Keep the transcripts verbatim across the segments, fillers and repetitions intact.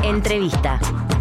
Entrevista.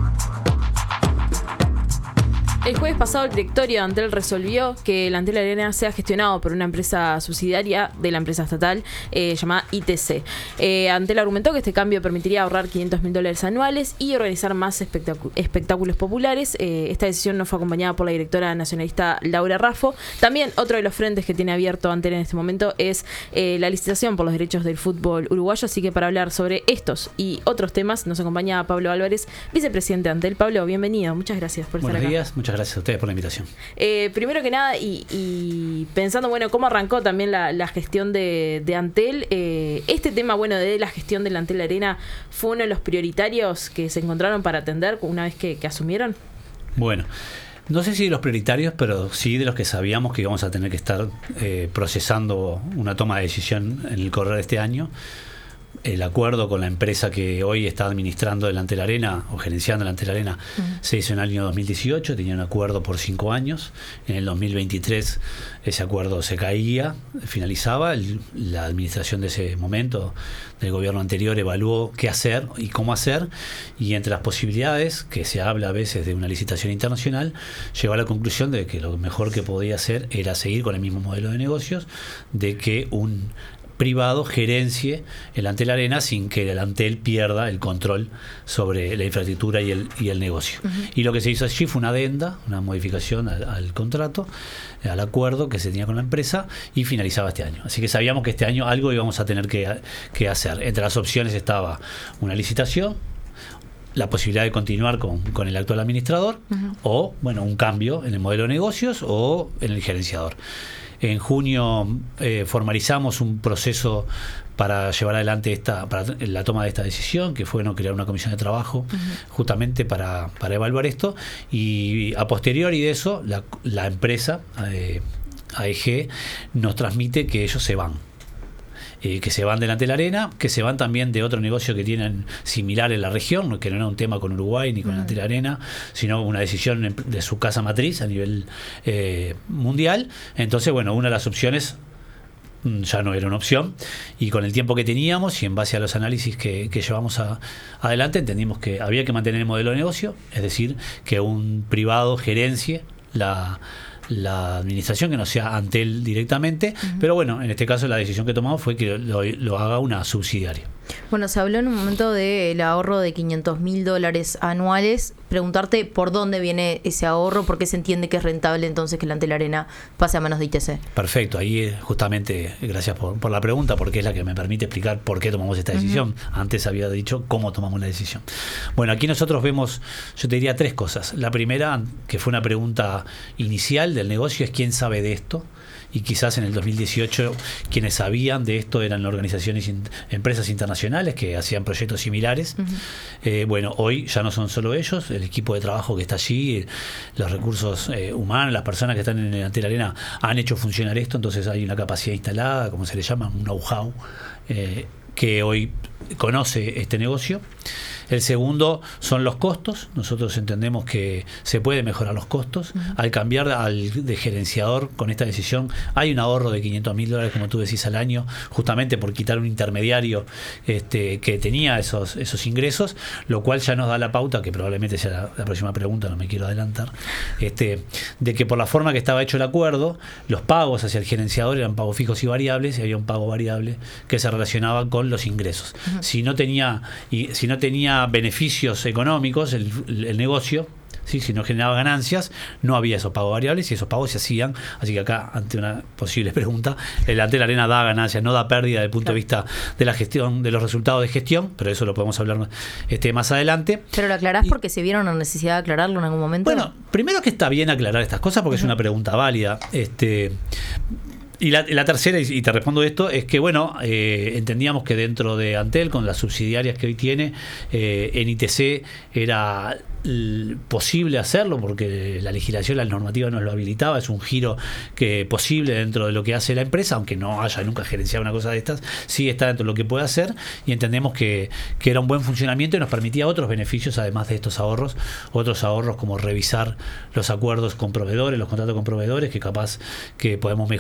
El jueves pasado el directorio de Antel resolvió que el Antel Arena sea gestionado por una empresa subsidiaria de la empresa estatal eh, llamada I T C. Eh, Antel argumentó que este cambio permitiría ahorrar quinientos mil dólares anuales y organizar más espectacu- espectáculos populares. Eh, esta decisión no fue acompañada por la directora nacionalista Laura Raffo. También otro de los frentes que tiene abierto Antel en este momento es eh, la licitación por los derechos del fútbol uruguayo. Así que para hablar sobre estos y otros temas nos acompaña Pablo Álvarez, vicepresidente de Antel. Pablo, bienvenido. Muchas gracias por Buenos estar acá. Buenos días, muchas gracias a ustedes por la invitación. Eh, primero que nada, y, y pensando, bueno, cómo arrancó también la, la gestión de, de Antel, eh, este tema, bueno, de la gestión del Antel Arena, ¿fue uno de los prioritarios que se encontraron para atender una vez que, que asumieron? Bueno, no sé si de los prioritarios, pero sí de los que sabíamos que íbamos a tener que estar eh, procesando una toma de decisión en el correr de este año. El acuerdo con la empresa que hoy está administrando el Antel Arena o gerenciando el Antel Arena uh-huh. se hizo en el año dos mil dieciocho, tenía un acuerdo por cinco años. En el dos mil veintitrés ese acuerdo se caía, finalizaba. El, la administración de ese momento del gobierno anterior evaluó qué hacer y cómo hacer, y entre las posibilidades, que se habla a veces de una licitación internacional, llegó a la conclusión de que lo mejor que podía hacer era seguir con el mismo modelo de negocios, de que un privado gerencie el Antel Arena sin que el Antel pierda el control sobre la infraestructura y el, y el negocio. Uh-huh. Y lo que se hizo allí fue una adenda, una modificación al, al contrato, al acuerdo que se tenía con la empresa, y finalizaba este año. Así que sabíamos que este año algo íbamos a tener que, que hacer. Entre las opciones estaba una licitación, la posibilidad de continuar con, con el actual administrador, uh-huh. o bueno, un cambio en el modelo de negocios o en el gerenciador. En junio eh, formalizamos un proceso para llevar adelante esta, para la toma de esta decisión, que fue no crear una comisión de trabajo uh-huh. justamente para, para evaluar esto, y a posteriori de eso la, la empresa eh, A E G nos transmite que ellos se van. Eh, que se van delante de la arena, que se van también de otro negocio que tienen similar en la región, que no era un tema con Uruguay ni con uh-huh. delante de la arena, sino una decisión de su casa matriz a nivel eh, mundial. Entonces, bueno, una de las opciones ya no era una opción, y con el tiempo que teníamos y en base a los análisis que, que llevamos a, adelante, entendimos que había que mantener el modelo de negocio, es decir, que un privado gerencie la la administración, que no sea Antel directamente, uh-huh. pero bueno, en este caso la decisión que tomamos fue que lo, lo haga una subsidiaria. Bueno, se habló en un momento del ahorro de quinientos mil dólares anuales. Preguntarte por dónde viene ese ahorro, por qué se entiende que es rentable entonces que el Antel Arena pase a manos de I T C. Perfecto, ahí justamente, gracias por, por la pregunta, porque es la que me permite explicar por qué tomamos esta decisión. Uh-huh. Antes había dicho cómo tomamos la decisión. Bueno, aquí nosotros vemos, yo te diría tres cosas. La primera, que fue una pregunta inicial del negocio, es quién sabe de esto. Y quizás en el dos mil dieciocho quienes sabían de esto eran organizaciones, empresas internacionales que hacían proyectos similares. Uh-huh. Eh, bueno, hoy ya no son solo ellos, el equipo de trabajo que está allí, los recursos eh, humanos, las personas que están en el Antel Arena han hecho funcionar esto, entonces hay una capacidad instalada, como se le llama, un know-how, eh, que hoy conoce este negocio. El segundo son los costos. Nosotros entendemos que se puede mejorar los costos. Uh-huh. Al cambiar al de gerenciador con esta decisión, hay un ahorro de quinientos mil dólares, como tú decís, al año, justamente por quitar un intermediario este, que tenía esos, esos ingresos, lo cual ya nos da la pauta, que probablemente sea la, la próxima pregunta, no me quiero adelantar, este, de que por la forma que estaba hecho el acuerdo, los pagos hacia el gerenciador eran pagos fijos y variables, y había un pago variable que se relacionaba con los ingresos. Uh-huh. Si no tenía, y, si no tenía beneficios económicos el, el negocio, ¿sí? Si no generaba ganancias, no había esos pagos variables, y esos pagos se hacían. Así que acá, ante una posible pregunta, el Antel Arena da ganancias, no da pérdida desde el punto claro. de vista de la gestión, de los resultados de gestión, pero eso lo podemos hablar este, más adelante. Pero lo aclarás y, porque se vieron la necesidad de aclararlo en algún momento. Bueno, primero que está bien aclarar estas cosas porque uh-huh. es una pregunta válida. Este Y la, la tercera, y te respondo esto, es que bueno, eh, entendíamos que dentro de Antel, con las subsidiarias que hoy tiene, eh, en I T C era posible hacerlo porque la legislación, la normativa nos lo habilitaba. Es un giro que posible dentro de lo que hace la empresa, aunque no haya nunca gerenciado una cosa de estas, sí está dentro de lo que puede hacer, y entendemos que, que era un buen funcionamiento y nos permitía otros beneficios además de estos ahorros, otros ahorros como revisar los acuerdos con proveedores, los contratos con proveedores, que capaz que podemos mejorar esos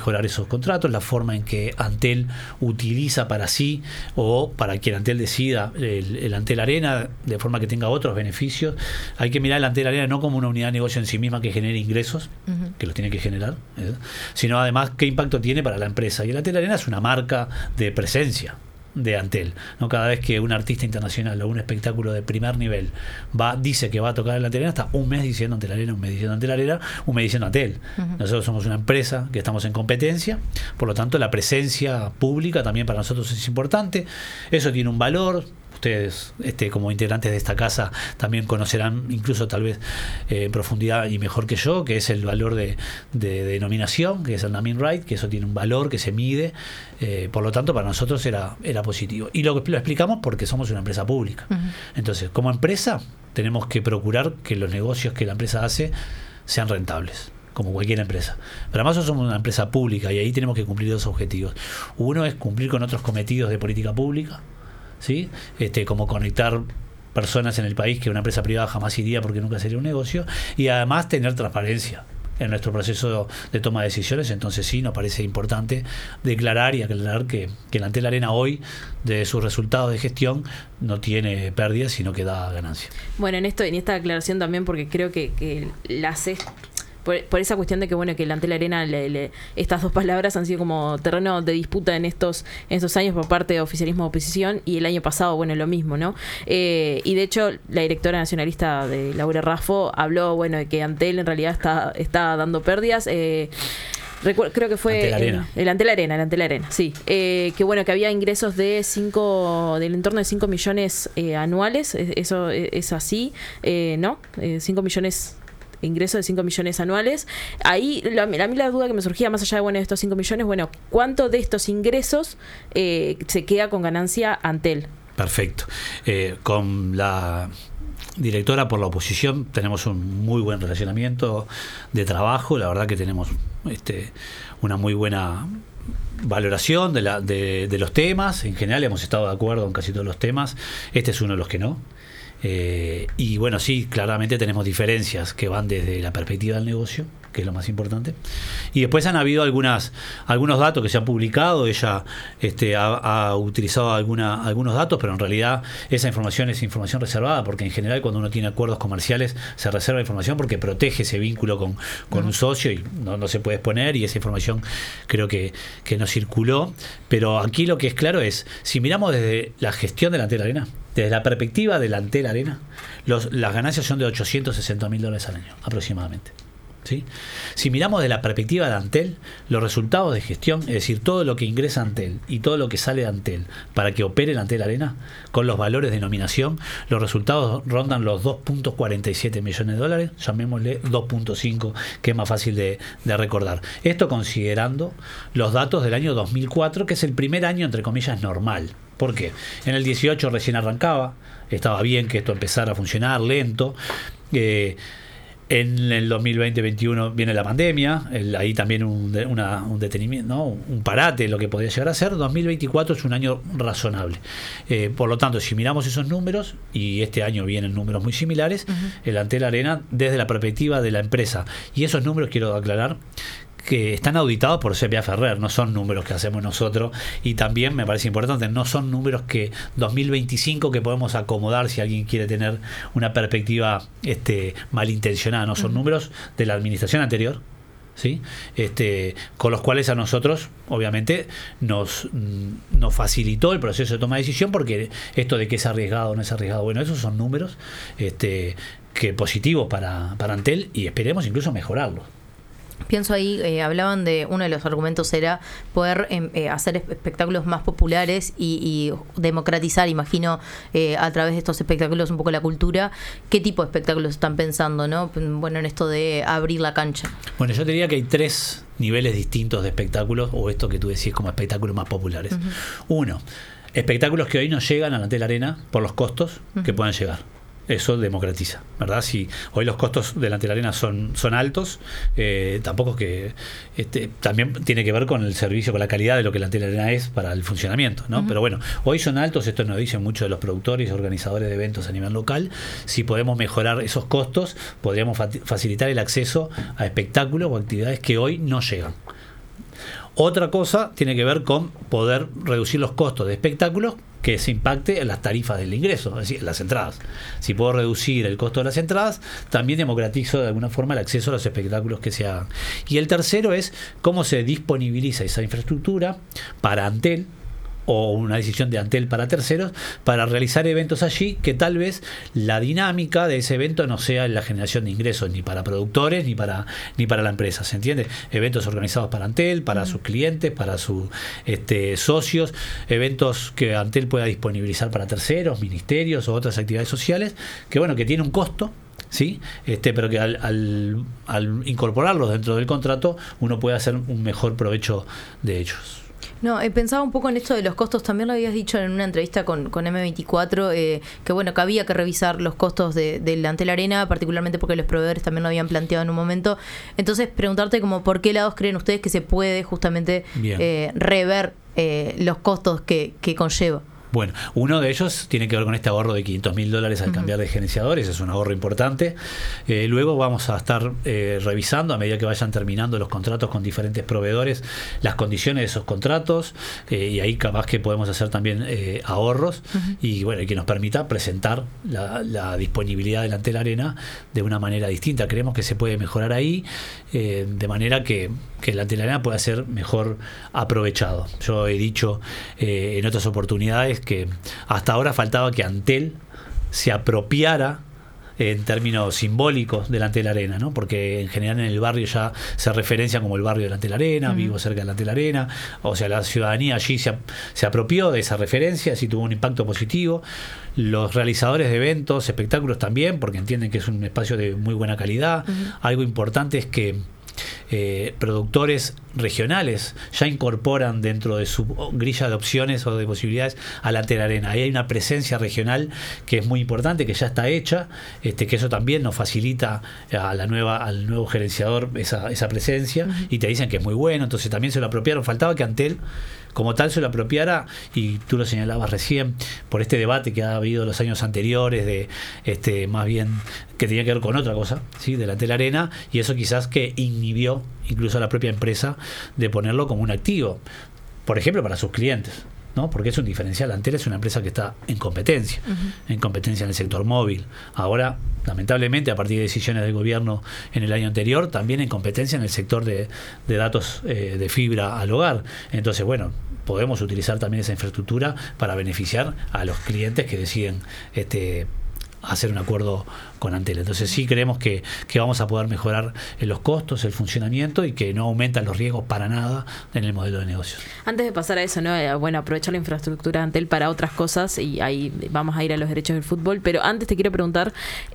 sus contratos, la forma en que Antel utiliza para sí o para quien Antel decida el, el Antel Arena, de forma que tenga otros beneficios. Hay que mirar el Antel Arena no como una unidad de negocio en sí misma que genere ingresos, uh-huh. que los tiene que generar, ¿eh? sino además qué impacto tiene para la empresa. Y el Antel Arena es una marca de presencia de Antel, ¿no? Cada vez que un artista internacional o un espectáculo de primer nivel va, dice que va a tocar en la Antel Arena, está un mes diciendo Antel Arena, un mes diciendo Antel Arena, un mes diciendo Antel. Uh-huh. Nosotros somos una empresa que estamos en competencia, por lo tanto la presencia pública también para nosotros es importante. Eso tiene un valor. Ustedes, este, como integrantes de esta casa, también conocerán, incluso tal vez eh, en profundidad y mejor que yo, que es el valor de, de, de denominación, que es el naming right, que eso tiene un valor que se mide, eh, por lo tanto para nosotros era, era positivo. Y lo, lo explicamos porque somos una empresa pública. Uh-huh. Entonces, como empresa, tenemos que procurar que los negocios que la empresa hace sean rentables, como cualquier empresa. Pero además somos una empresa pública y ahí tenemos que cumplir dos objetivos. Uno es cumplir con otros cometidos de política pública, ¿sí? Este, como conectar personas en el país que una empresa privada jamás iría porque nunca sería un negocio, y además tener transparencia en nuestro proceso de toma de decisiones. Entonces sí nos parece importante declarar y aclarar que, que la Antel Arena hoy, de sus resultados de gestión, no tiene pérdidas, sino que da ganancia. Bueno, en esto, en esta aclaración también, porque creo que, que la C E S, Por, por esa cuestión de que bueno que el Antel Arena le, le, estas dos palabras han sido como terreno de disputa en estos en estos años por parte de oficialismo de oposición, y el año pasado bueno lo mismo, ¿no? Eh, y de hecho la directora nacionalista de Laura Raffo habló bueno de que Antel en realidad está está dando pérdidas. Eh, Recu- creo que fue Antel Arena. El, el Antel Arena, el Antel Arena, sí. Eh, que bueno, que había ingresos de cinco, del entorno de cinco millones eh, anuales. Eso es, es así, eh, ¿no? Eh, cinco millones, ingresos de cinco millones anuales. Ahí, la, a mí la duda que me surgía, más allá de, bueno, de estos cinco millones, bueno, ¿cuánto de estos ingresos eh, se queda con ganancia Antel? Perfecto. Eh, con la directora por la oposición tenemos un muy buen relacionamiento de trabajo. La verdad que tenemos este, una muy buena valoración de, la, de, de los temas. En general hemos estado de acuerdo en casi todos los temas. Este es uno de los que no. Eh, y bueno, sí, claramente tenemos diferencias que van desde la perspectiva del negocio, que es lo más importante, y después han habido algunas algunos datos que se han publicado. Ella este, ha, ha utilizado alguna, algunos datos, pero en realidad esa información es información reservada, porque en general cuando uno tiene acuerdos comerciales se reserva información porque protege ese vínculo con, con uh-huh. un socio, y no, no se puede exponer, y esa información creo que, que no circuló. Pero aquí lo que es claro es, si miramos desde la gestión de la Antel Arena, desde la perspectiva de la Antel Arena, los, las ganancias son de ochocientos sesenta mil dólares al año, aproximadamente. ¿Sí? Si miramos de la perspectiva de Antel, los resultados de gestión, es decir, todo lo que ingresa Antel y todo lo que sale de Antel para que opere la Antel Arena, con los valores de nominación, los resultados rondan los dos punto cuarenta y siete millones de dólares, llamémosle dos punto cinco, que es más fácil de, de recordar. Esto considerando los datos del año dos mil cuatro, que es el primer año, entre comillas, normal. ¿Por qué? En el dieciocho recién arrancaba, estaba bien que esto empezara a funcionar, lento. Eh, en el dos mil veinte veintiuno viene la pandemia, el, ahí también un, de, una, un detenimiento, ¿no? un parate, lo que podía llegar a ser. dos mil veinticuatro es un año razonable. Eh, por lo tanto, si miramos esos números, y este año vienen números muy similares, uh-huh. el Antel Arena, desde la perspectiva de la empresa, y esos números quiero aclarar que están auditados por C P A Ferrer, no son números que hacemos nosotros, y también me parece importante, no son números que dos mil veinticinco que podemos acomodar si alguien quiere tener una perspectiva este, malintencionada, no son uh-huh. números de la administración anterior, ¿sí? Este, con los cuales a nosotros obviamente nos, nos facilitó el proceso de toma de decisión, porque esto de que es arriesgado o no es arriesgado, bueno, esos son números este, que positivos para, para Antel, y esperemos incluso mejorarlos. Pienso ahí, eh, hablaban de, uno de los argumentos era poder eh, hacer espectáculos más populares y, y democratizar, imagino, eh, a través de estos espectáculos un poco la cultura. ¿Qué tipo de espectáculos están pensando, no? Bueno, en esto de abrir la cancha. Bueno, yo te diría que hay tres niveles distintos de espectáculos, o esto que tú decís como espectáculos más populares. Uh-huh. Uno, espectáculos que hoy no llegan a la Antel Arena por los costos uh-huh. que puedan llegar. Eso democratiza, ¿verdad? Si hoy los costos de la Antel Arena son, son altos, eh, tampoco es que este, también tiene que ver con el servicio, con la calidad de lo que la Antel Arena es para el funcionamiento, ¿no? Uh-huh. Pero bueno, hoy son altos, esto nos dicen muchos de los productores y organizadores de eventos a nivel local. Si podemos mejorar esos costos, podríamos fa- facilitar el acceso a espectáculos o actividades que hoy no llegan. Otra cosa tiene que ver con poder reducir los costos de espectáculos que se impacte en las tarifas del ingreso, es decir, las entradas. Si puedo reducir el costo de las entradas, también democratizo de alguna forma el acceso a los espectáculos que se hagan. Y el tercero es cómo se disponibiliza esa infraestructura para Antel, o una decisión de Antel para terceros, para realizar eventos allí que tal vez la dinámica de ese evento no sea la generación de ingresos ni para productores ni para ni para la empresa, ¿se entiende? Eventos organizados para Antel, para mm. sus clientes, para sus este, socios, eventos que Antel pueda disponibilizar para terceros, ministerios o otras actividades sociales, que bueno, que tiene un costo, ¿sí? Este, pero que al, al, al incorporarlos dentro del contrato uno puede hacer un mejor provecho de ellos. No, he pensado un poco en esto de los costos. También lo habías dicho en una entrevista con, con eme veinticuatro, eh, que bueno, que había que revisar los costos de, de la Antel Arena, particularmente porque los proveedores también lo habían planteado en un momento. Entonces, preguntarte como por qué lados creen ustedes que se puede justamente eh, rever eh, los costos que, que conlleva. Bueno, uno de ellos tiene que ver con este ahorro de quinientos mil dólares al uh-huh. cambiar de gerenciadores, es un ahorro importante. Eh, luego vamos a estar eh, revisando, a medida que vayan terminando los contratos con diferentes proveedores, las condiciones de esos contratos, eh, y ahí capaz que podemos hacer también eh, ahorros, uh-huh. y bueno, y que nos permita presentar la, la disponibilidad de la Antel Arena de una manera distinta. Creemos que se puede mejorar ahí, eh, de manera que, que la Antel Arena pueda ser mejor aprovechado. Yo he dicho eh, en otras oportunidades que hasta ahora faltaba que Antel se apropiara en términos simbólicos de la Antel Arena, ¿no? Porque en general en el barrio ya se referencia como el barrio de la Antel Arena, uh-huh. vivo cerca de la Antel Arena, o sea, la ciudadanía allí se, se apropió de esa referencia, así tuvo un impacto positivo. Los realizadores de eventos, espectáculos también, porque entienden que es un espacio de muy buena calidad. Uh-huh. Algo importante es que Eh, productores regionales ya incorporan dentro de su grilla de opciones o de posibilidades a la Antel Arena. Ahí hay una presencia regional que es muy importante, que ya está hecha, este, que eso también nos facilita a la nueva, al nuevo gerenciador esa, esa presencia, uh-huh. y te dicen que es muy bueno, entonces también se lo apropiaron. Faltaba que Antel como tal se lo apropiara, y tú lo señalabas recién, por este debate que ha habido los años anteriores, de este más bien que tenía que ver con otra cosa, ¿sí? De la Antel Arena, y eso quizás que inhibió incluso a la propia empresa de ponerlo como un activo, por ejemplo, para sus clientes, ¿no? Porque es un diferencial. Antel es una empresa que está en competencia, uh-huh. en competencia en el sector móvil. Ahora, lamentablemente, a partir de decisiones del gobierno en el año anterior, también en competencia en el sector de, de datos eh, de fibra al hogar. Entonces, bueno, podemos utilizar también esa infraestructura para beneficiar a los clientes que deciden este hacer un acuerdo con Antel. Entonces sí creemos que, que vamos a poder mejorar los costos, el funcionamiento, y que no aumentan los riesgos para nada en el modelo de negocios. Antes de pasar a eso, ¿no? Bueno, aprovechar la infraestructura de Antel para otras cosas, y ahí vamos a ir a los derechos del fútbol, pero antes te quiero preguntar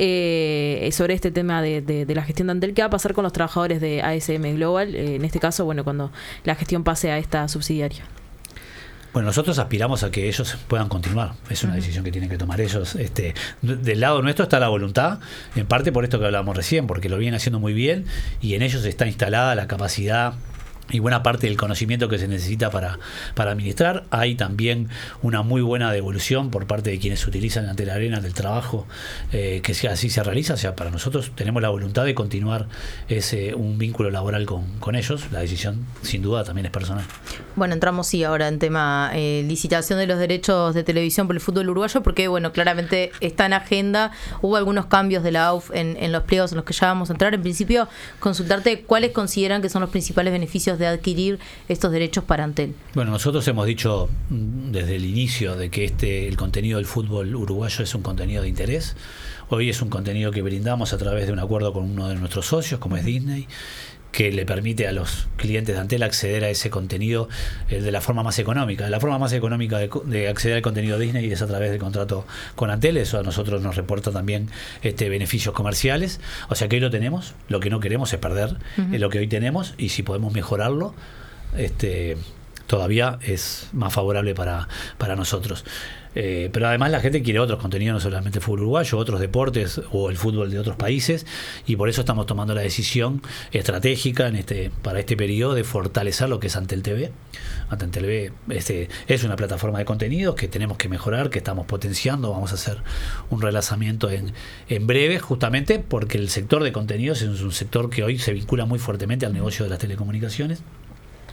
eh, sobre este tema de, de, de la gestión de Antel. ¿Qué va a pasar con los trabajadores de A S M Global? Eh, en este caso, bueno, cuando la gestión pase a esta subsidiaria. Bueno, nosotros aspiramos a que ellos puedan continuar. Es una decisión que tienen que tomar ellos. Este, del lado nuestro está la voluntad, en parte por esto que hablábamos recién, porque lo vienen haciendo muy bien, y en ellos está instalada la capacidad y buena parte del conocimiento que se necesita para, para administrar. Hay también una muy buena devolución por parte de quienes utilizan ante la arena del trabajo, eh, que así se realiza. O sea, para nosotros tenemos la voluntad de continuar ese un vínculo laboral con, con ellos. La decisión, sin duda, también es personal. Bueno, entramos sí ahora en tema eh, licitación de los derechos de televisión por el fútbol uruguayo, porque bueno, claramente está en agenda. Hubo algunos cambios de la A U F en, en los pliegos en los que ya vamos a entrar. En principio, consultarte cuáles consideran que son los principales beneficios de adquirir estos derechos para Antel. Bueno, nosotros hemos dicho desde el inicio de que este el contenido del fútbol uruguayo es un contenido de interés. Hoy es un contenido que brindamos a través de un acuerdo con uno de nuestros socios, como es Disney, que le permite a los clientes de Antel acceder a ese contenido eh, de la forma más económica. La forma más económica de, de acceder al contenido Disney es a través del contrato con Antel. Eso a nosotros nos reporta también este, beneficios comerciales. O sea que hoy lo tenemos. Lo que no queremos es perder uh-huh. eh, lo que hoy tenemos, y si podemos mejorarlo, este, todavía es más favorable para, para nosotros. Eh, pero además la gente quiere otros contenidos, no solamente el fútbol uruguayo, otros deportes o el fútbol de otros países, y por eso estamos tomando la decisión estratégica en este para este periodo de fortalecer lo que es Antel T V. Antel T V este, es una plataforma de contenidos que tenemos que mejorar, que estamos potenciando. Vamos a hacer un relanzamiento en, en breve, justamente porque el sector de contenidos es un sector que hoy se vincula muy fuertemente al negocio de las telecomunicaciones.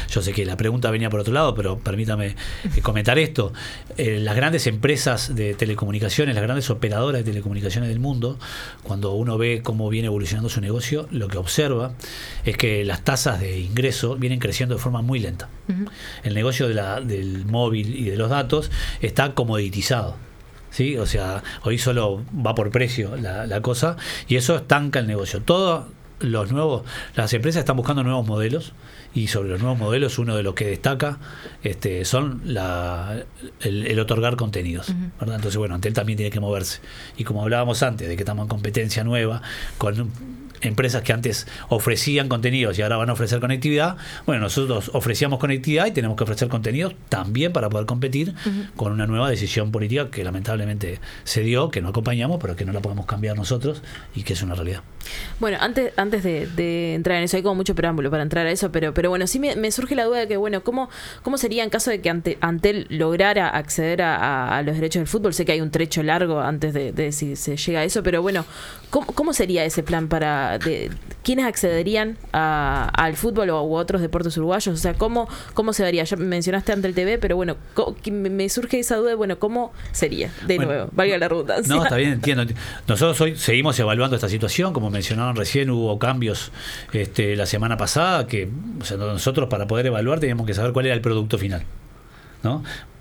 yo sé que la pregunta venía por otro lado, pero permítame eh, comentar esto. Eh, las grandes empresas de telecomunicaciones, las grandes operadoras de telecomunicaciones del mundo, cuando uno ve cómo viene evolucionando su negocio, lo que observa es que las tasas de ingreso vienen creciendo de forma muy lenta. Uh-huh. El negocio de la, del móvil y de los datos está comoditizado. ¿Sí? O sea, hoy solo va por precio la, la cosa, y eso estanca el negocio. Todos los nuevos, las empresas están buscando nuevos modelos, y sobre los nuevos modelos uno de los que destaca este, son la, el, el otorgar contenidos, uh-huh. ¿verdad? Entonces, bueno, Antel también tiene que moverse. Y como hablábamos antes, de que estamos en competencia nueva con empresas que antes ofrecían contenidos y ahora van a ofrecer conectividad, bueno, nosotros ofrecíamos conectividad y tenemos que ofrecer contenidos también para poder competir uh-huh. con una nueva decisión política que lamentablemente se dio, que no acompañamos, pero que no la podemos cambiar nosotros y que es una realidad. Bueno, antes antes de, de entrar en eso, hay como mucho preámbulo para entrar a eso, pero pero bueno, sí me, me surge la duda de que, bueno, ¿cómo, cómo sería en caso de que Ante, Antel lograra acceder a, a, a los derechos del fútbol? Sé que hay un trecho largo antes de, de si se llega a eso, pero bueno, ¿cómo, cómo sería ese plan para de quiénes accederían a, al fútbol o u otros deportes uruguayos? O sea, ¿cómo, cómo se daría? Ya mencionaste Antel T V, pero bueno, me surge esa duda de, bueno, ¿cómo sería? De bueno, nuevo, valga la redundancia. No, está bien, entiendo. Nosotros hoy seguimos evaluando esta situación, como mencionaron recién, hubo cambios este, la semana pasada, que o sea, nosotros para poder evaluar teníamos que saber cuál era el producto final, ¿no?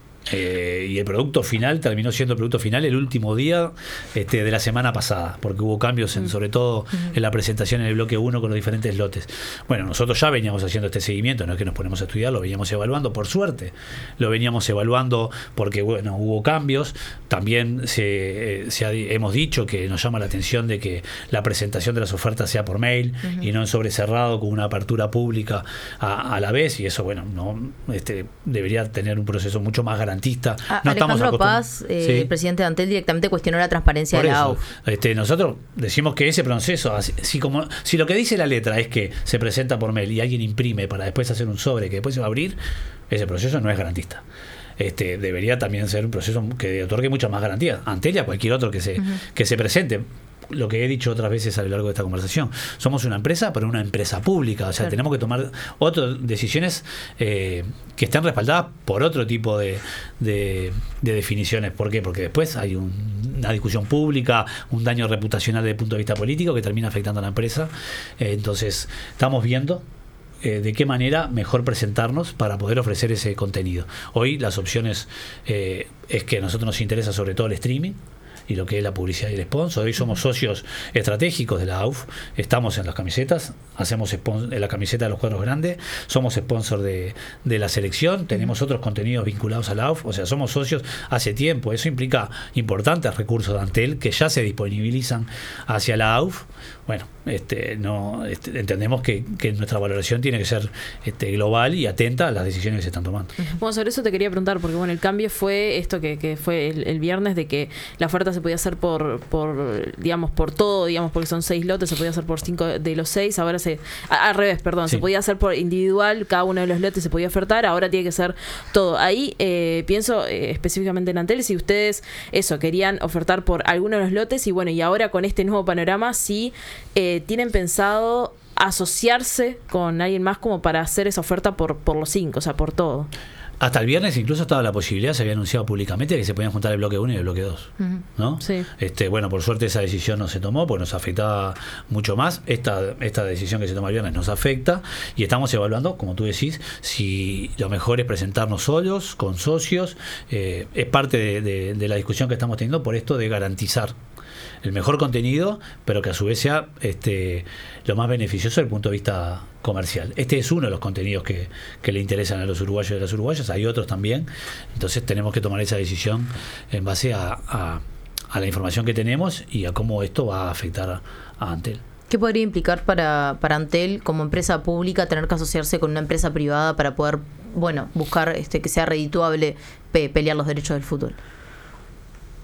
Eh, y el producto final terminó siendo el producto final el último día este, de la semana pasada, porque hubo cambios en, sobre todo en la presentación en el bloque uno con los diferentes lotes. Bueno, nosotros ya veníamos haciendo este seguimiento, no es que nos ponemos a estudiar, lo veníamos evaluando, por suerte lo veníamos evaluando porque bueno, hubo cambios. También se, eh, se ha, hemos dicho que nos llama la atención de que la presentación de las ofertas sea por mail uh-huh. y no en sobrecerrado con una apertura pública a, a la vez, y eso bueno, no este, debería tener un proceso mucho más garantizado. Ah, no Alejandro Paz, eh, ¿sí? El presidente de Antel, directamente cuestionó la transparencia Por de la eso, A U F. Este, nosotros decimos que ese proceso, si, como, si lo que dice la letra es que se presenta por mail y alguien imprime para después hacer un sobre que después se va a abrir, ese proceso no es garantista. Este, debería también ser un proceso que otorgue muchas más garantías. Antel y a cualquier otro que se, uh-huh. que se presente. Lo que he dicho otras veces a lo largo de esta conversación, somos una empresa, pero una empresa pública, o sea, claro. tenemos que tomar otras decisiones eh, que estén respaldadas por otro tipo de, de, de definiciones. ¿Por qué? Porque después hay un, una discusión pública, un daño reputacional desde el punto de vista político que termina afectando a la empresa. Eh, entonces, estamos viendo eh, de qué manera mejor presentarnos para poder ofrecer ese contenido. Hoy las opciones eh, es que a nosotros nos interesa sobre todo el streaming y lo que es la publicidad y el sponsor. Hoy somos socios estratégicos de la A U F, estamos en las camisetas, hacemos sponsor, en la camiseta de los cuadros grandes, somos sponsor de, de la selección, tenemos otros contenidos vinculados a la A U F, o sea, somos socios hace tiempo. Eso implica importantes recursos de Antel que ya se disponibilizan hacia la A U F. Bueno, este, no este, entendemos que, que nuestra valoración tiene que ser este, global y atenta a las decisiones que se están tomando. Bueno, sobre eso te quería preguntar, porque bueno, el cambio fue esto que, que fue el, el viernes, de que la oferta se podía hacer por, por, digamos, por todo, digamos, porque son seis lotes, se podía hacer por cinco de los seis, ahora se, a, al revés, perdón, sí. se podía hacer por individual, cada uno de los lotes se podía ofertar, ahora tiene que ser todo. Ahí eh, pienso eh, específicamente en Antel, si ustedes, eso, querían ofertar por alguno de los lotes, y bueno, y ahora con este nuevo panorama, sí eh, tienen pensado asociarse con alguien más como para hacer esa oferta por, por los cinco, o sea, por todo. Hasta el viernes incluso estaba la posibilidad, se había anunciado públicamente que se podían juntar el bloque uno y el bloque dos, uh-huh. ¿no? Sí. Este, bueno, por suerte esa decisión no se tomó porque nos afectaba mucho más. Esta, esta decisión que se toma el viernes nos afecta y estamos evaluando, como tú decís, si lo mejor es presentarnos solos, con socios. Eh, es parte de, de, de la discusión que estamos teniendo por esto de garantizar el mejor contenido, pero que a su vez sea este, lo más beneficioso desde el punto de vista comercial. Este es uno de los contenidos que, que le interesan a los uruguayos y a las uruguayas, hay otros también, entonces tenemos que tomar esa decisión en base a, a, a la información que tenemos y a cómo esto va a afectar a, a Antel. ¿Qué podría implicar para, para Antel como empresa pública tener que asociarse con una empresa privada para poder, bueno, buscar este que sea redituable pe- pelear los derechos del fútbol?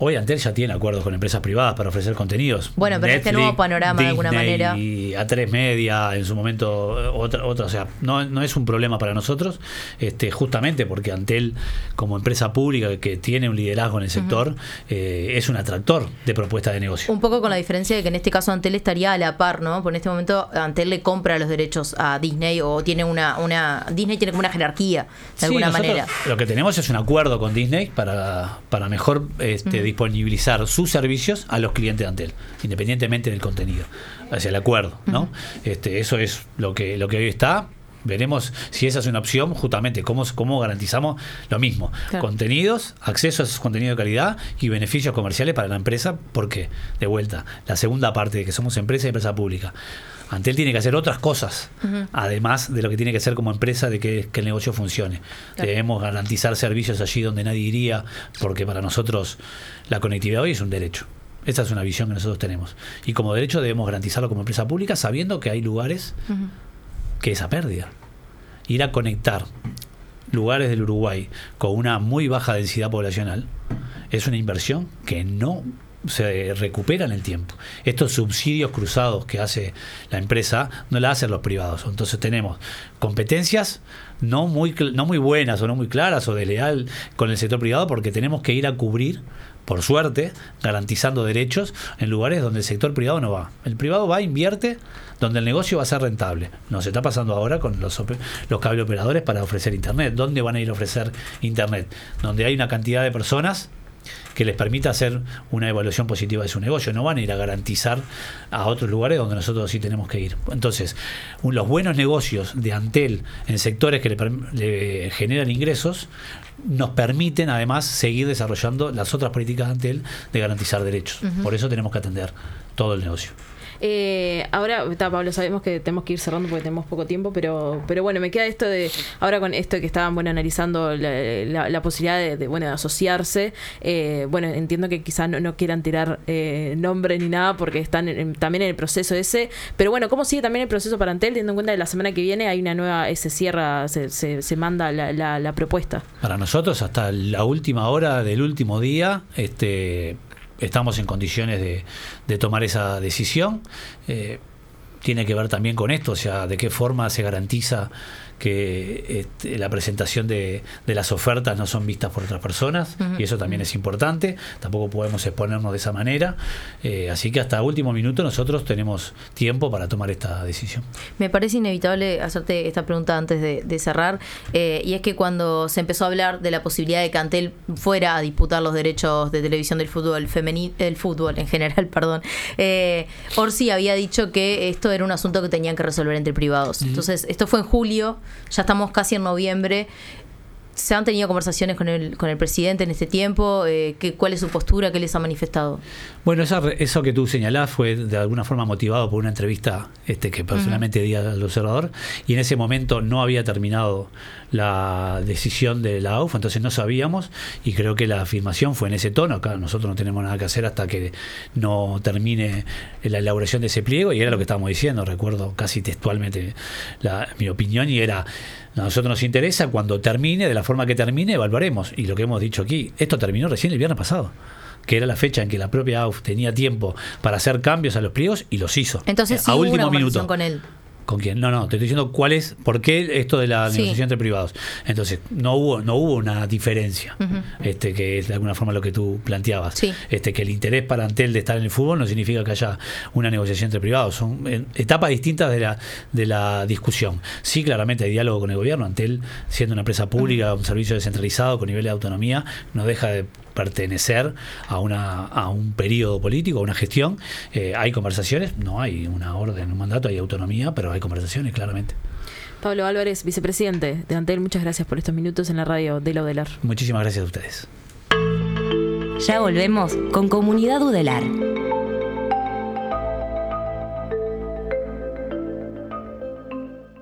Hoy Antel ya tiene acuerdos con empresas privadas para ofrecer contenidos. Bueno, pero Netflix, este nuevo panorama Disney, de alguna manera. Y A tres Media, en su momento, otra, otra o sea, no, no es un problema para nosotros, este, justamente porque Antel, como empresa pública que tiene un liderazgo en el sector, uh-huh. eh, es un atractor de propuestas de negocio. Un poco con la diferencia de que en este caso Antel estaría a la par, ¿no? Porque en este momento Antel le compra los derechos a Disney o tiene una. una Disney tiene como una jerarquía, de sí, alguna manera. Lo que tenemos es un acuerdo con Disney para, para mejor este, uh-huh. disponibilizar sus servicios a los clientes de Antel, independientemente del contenido, hacia el acuerdo, ¿no? Uh-huh. Este, eso es lo que, lo que hoy está. Veremos si esa es una opción, justamente cómo, cómo garantizamos lo mismo, claro. Contenidos, acceso a esos contenidos de calidad y beneficios comerciales para la empresa, porque, de vuelta, la segunda parte de que somos empresa y empresa pública. Antel tiene que hacer otras cosas, uh-huh. además de lo que tiene que hacer como empresa de que, que el negocio funcione. Claro. Debemos garantizar servicios allí donde nadie iría, porque para nosotros la conectividad hoy es un derecho. Esa es una visión que nosotros tenemos. Y como derecho debemos garantizarlo como empresa pública, sabiendo que hay lugares uh-huh. que es a pérdida. Ir a conectar lugares del Uruguay con una muy baja densidad poblacional es una inversión que no se recupera en el tiempo. Estos subsidios cruzados que hace la empresa no la hacen los privados. Entonces tenemos competencias no muy, no muy buenas o no muy claras o desleal con el sector privado, porque tenemos que ir a cubrir, por suerte, garantizando derechos en lugares donde el sector privado no va. El privado va, invierte donde el negocio va a ser rentable. Nos está pasando ahora con los, los cable operadores para ofrecer internet. ¿Dónde van a ir a ofrecer internet? Donde hay una cantidad de personas que les permita hacer una evaluación positiva de su negocio. No van a ir a garantizar a otros lugares donde nosotros sí tenemos que ir. Entonces, un, los buenos negocios de Antel en sectores que le, le generan ingresos nos permiten además seguir desarrollando las otras políticas de Antel de garantizar derechos. Uh-huh. Por eso tenemos que atender todo el negocio. Eh, ahora, está, Pablo, sabemos que tenemos que ir cerrando porque tenemos poco tiempo, pero pero bueno, me queda esto de, ahora con esto que estaban bueno analizando la, la, la posibilidad de, de, bueno, de asociarse, eh, bueno, entiendo que quizás no, no quieran tirar eh, nombre ni nada porque están en, también en el proceso ese, pero bueno, ¿cómo sigue también el proceso para Antel, teniendo en cuenta que la semana que viene hay una nueva, se cierra, se, se, se manda la, la, la propuesta? Para nosotros, hasta la última hora del último día, este... estamos en condiciones de, de tomar esa decisión. Eh, tiene que ver también con esto, o sea, de qué forma se garantiza que este, la presentación de, de las ofertas no son vistas por otras personas, uh-huh. y eso también es importante. Tampoco podemos exponernos de esa manera. Eh, así que hasta último minuto nosotros tenemos tiempo para tomar esta decisión. Me parece inevitable hacerte esta pregunta antes de, de cerrar, eh, y es que cuando se empezó a hablar de la posibilidad de que Antel fuera a disputar los derechos de televisión del fútbol femenino, el fútbol en general, perdón, eh, Orsi había dicho que esto era un asunto que tenían que resolver entre privados. Uh-huh. Entonces, esto fue en julio. Ya estamos casi en noviembre. ¿Se han tenido conversaciones con el con el presidente en este tiempo? Eh, ¿qué, ¿Cuál es su postura? ¿Qué les ha manifestado? Bueno, esa, eso que tú señalás fue de alguna forma motivado por una entrevista este, que personalmente uh-huh. di al Observador, y en ese momento no había terminado la decisión de la A U F, entonces no sabíamos, y creo que la afirmación fue en ese tono. Acá nosotros no tenemos nada que hacer hasta que no termine la elaboración de ese pliego, y era lo que estábamos diciendo. Recuerdo casi textualmente la, mi opinión, y era: a nosotros nos interesa, cuando termine, de la forma que termine, evaluaremos. Y lo que hemos dicho aquí, esto terminó recién el viernes pasado, que era la fecha en que la propia A U F tenía tiempo para hacer cambios a los pliegos, y los hizo. Entonces, eh, sí, a hubo último una minuto. Con él. ¿Con quién? No, no, te estoy diciendo cuál es, por qué esto de la sí. negociación entre privados. Entonces, no hubo no hubo una diferencia, uh-huh. este que es de alguna forma lo que tú planteabas. Sí. Este que el interés para Antel de estar en el fútbol no significa que haya una negociación entre privados. Son eh, etapas distintas de la de la discusión. Sí, claramente hay diálogo con el gobierno. Antel, siendo una empresa pública, uh-huh. un servicio descentralizado con nivel de autonomía, no deja de pertenecer a una a un periodo político, a una gestión. Eh, hay conversaciones, no hay una orden, un mandato, hay autonomía, pero hay conversaciones, claramente. Pablo Álvarez, vicepresidente de Antel, muchas gracias por estos minutos en la radio de la Udelar. Muchísimas gracias a ustedes. Ya volvemos con Comunidad Udelar.